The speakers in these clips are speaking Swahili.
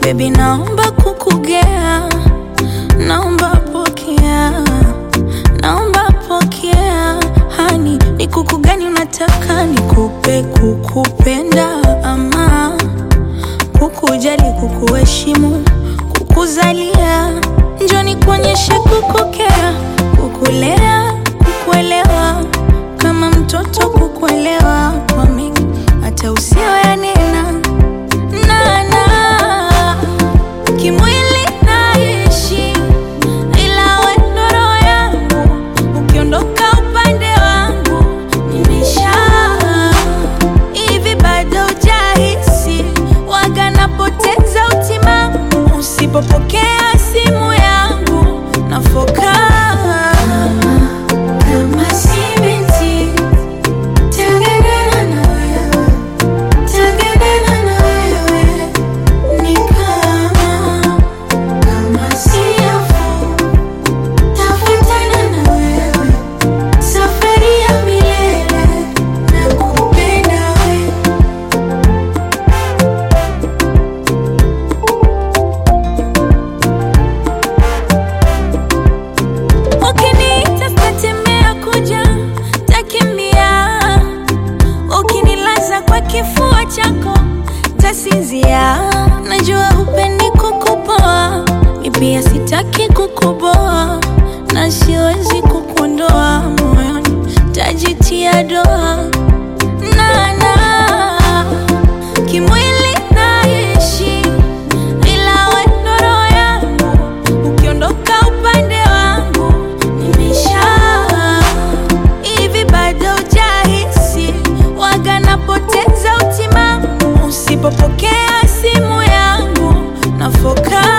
Baby naomba kukugea, naomba pokea, naomba pokea. Hani ni kuku gani unataka nikupe? Kukupenda ama kukujali, kukuheshimu, kukuzalia? Njoo nikuonyeshe kukukea, kukulea, kukuelewa, kama mtoto kukuelewa kwa mengi hata usiyoyanena. Kimwili naishi ila wewe ndo roho yangu, ukiondoka upande wangu nimesha. Hivi bado hujahisi waga napoteza utimamu usipopokea simu yangu nafoka? Kifua chako tasinzia, najua hupendi kukupoa, mi pia sitaki kukuboa, na siwezi kukuondoa moyoni, tajitia doa. Kimwili naishi ila wewe ndo roho yangu, ukiondoka upande wangu nimesha. Hivi bado hujahisi waga napoteza utimamu usipopokea simu yangu nafoka?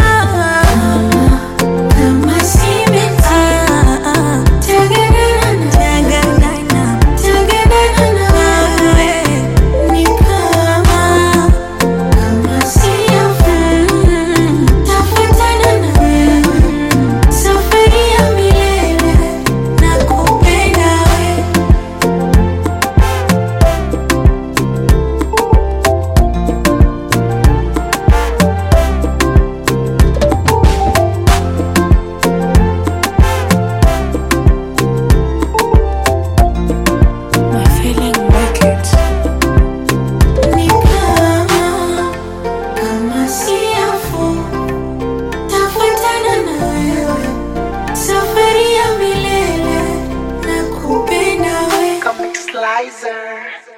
Slicer.